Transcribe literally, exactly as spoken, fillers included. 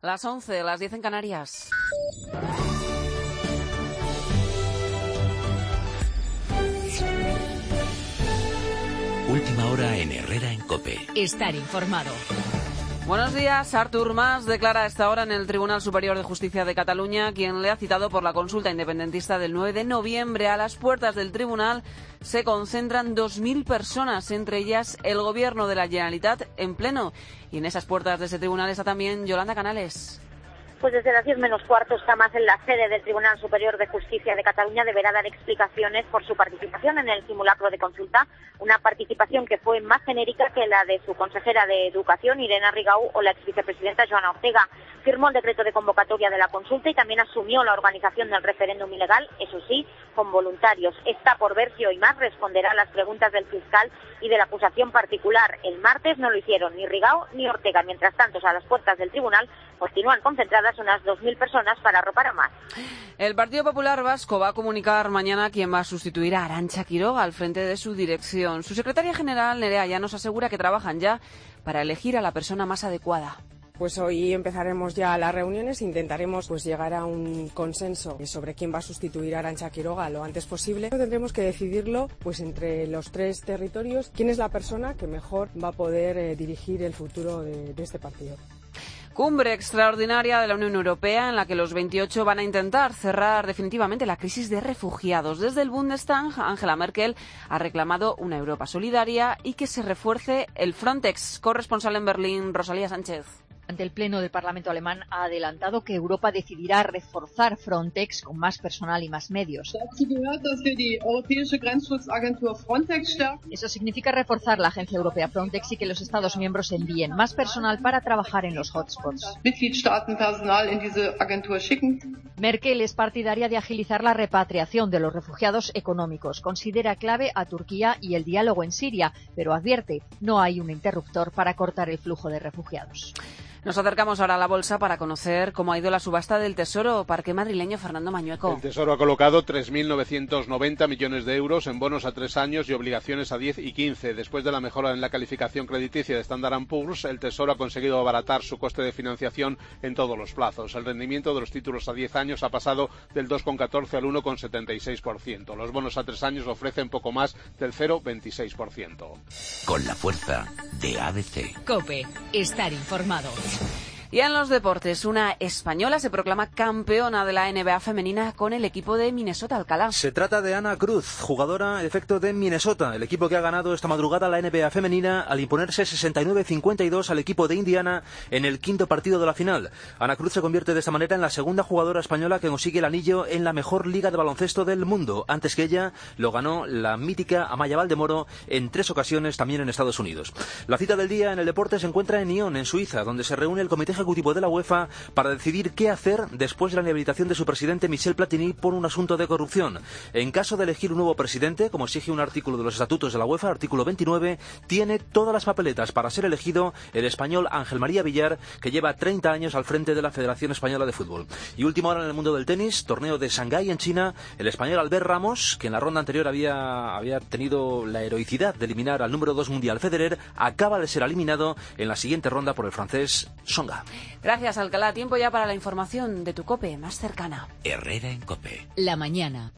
Las once, las diez en Canarias. Última hora en Herrera en COPE. Estar informado. Buenos días. Artur Mas declara a esta hora en el Tribunal Superior de Justicia de Cataluña, quien le ha citado por la consulta independentista del nueve de noviembre. A las puertas del tribunal se concentran dos mil personas, entre ellas el Gobierno de la Generalitat en pleno. Y en esas puertas de ese tribunal está también Yolanda Canales. Pues desde las diez menos cuarto está Mas en la sede del Tribunal Superior de Justicia de Cataluña. Deberá dar explicaciones por su participación en el simulacro de consulta, una participación que fue más genérica que la de su consejera de Educación, Irene Rigau, o la exvicepresidenta Joana Ortega. Firmó el decreto de convocatoria de la consulta y también asumió la organización del referéndum ilegal, eso sí, con voluntarios. Está por ver si hoy Mas responderá a las preguntas del fiscal y de la acusación particular. El martes no lo hicieron ni Rigau ni Ortega. Mientras tanto, a las puertas del tribunal continúan concentradas unas dos mil personas para arropar a Mas. El Partido Popular Vasco va a comunicar mañana quién va a sustituir a Arantxa Quiroga al frente de su dirección. Su secretaria general, Nerea Llanos, asegura que trabajan ya para elegir a la persona más adecuada. Pues hoy empezaremos ya las reuniones, intentaremos pues llegar a un consenso sobre quién va a sustituir a Arantxa Quiroga lo antes posible. Tendremos que decidirlo pues entre los tres territorios, quién es la persona que mejor va a poder eh, dirigir el futuro de, de este partido. Cumbre extraordinaria de la Unión Europea en la que los veintiocho van a intentar cerrar definitivamente la crisis de refugiados. Desde el Bundestag, Angela Merkel ha reclamado una Europa solidaria y que se refuerce el Frontex. Corresponsal en Berlín, Rosalía Sánchez. Ante el Pleno del Parlamento alemán ha adelantado que Europa decidirá reforzar Frontex con más personal y más medios. Eso significa reforzar la agencia europea Frontex y que los Estados miembros envíen más personal para trabajar en los hotspots. Merkel es partidaria de agilizar la repatriación de los refugiados económicos. Considera clave a Turquía y el diálogo en Siria, pero advierte, no hay un interruptor para cortar el flujo de refugiados. Nos acercamos ahora a la bolsa para conocer cómo ha ido la subasta del Tesoro. Parque madrileño, Fernando Mañueco. El Tesoro ha colocado tres mil novecientos noventa millones de euros en bonos a tres años y obligaciones a diez y quince. Después de la mejora en la calificación crediticia de Standard and Poor's, el Tesoro ha conseguido abaratar su coste de financiación en todos los plazos. El rendimiento de los títulos a diez años ha pasado del dos coma catorce al uno coma setenta y seis por ciento. Los bonos a tres años ofrecen poco más del cero coma veintiséis por ciento. Con la fuerza de A B C. COPE. Estar informado. Y en los deportes, una española se proclama campeona de la N B A femenina con el equipo de Minnesota Alcalá. Se trata de Ana Cruz, jugadora en efecto de Minnesota, el equipo que ha ganado esta madrugada la N B A femenina al imponerse sesenta y nueve a cincuenta y dos al equipo de Indiana en el quinto partido de la final. Ana Cruz se convierte de esta manera en la segunda jugadora española que consigue el anillo en la mejor liga de baloncesto del mundo. Antes que ella lo ganó la mítica Amaya Valdemoro en tres ocasiones también en Estados Unidos. La cita del día en el deporte se encuentra en Nyon, en Suiza, donde se reúne el comité ejecutivo de la UEFA para decidir qué hacer después de la inhabilitación de su presidente Michel Platini por un asunto de corrupción. En caso de elegir un nuevo presidente, como exige un artículo de los estatutos de la UEFA, artículo veintinueve, tiene todas las papeletas para ser elegido el español Ángel María Villar, que lleva treinta años al frente de la Federación Española de Fútbol. Y última hora en el mundo del tenis, torneo de Shanghái en China, el español Albert Ramos, que en la ronda anterior había, había tenido la heroicidad de eliminar al número dos mundial Federer, acaba de ser eliminado en la siguiente ronda por el francés Tsonga. Gracias, Alcalá. Tiempo ya para la información de tu COPE más cercana. Herrera en COPE. La mañana.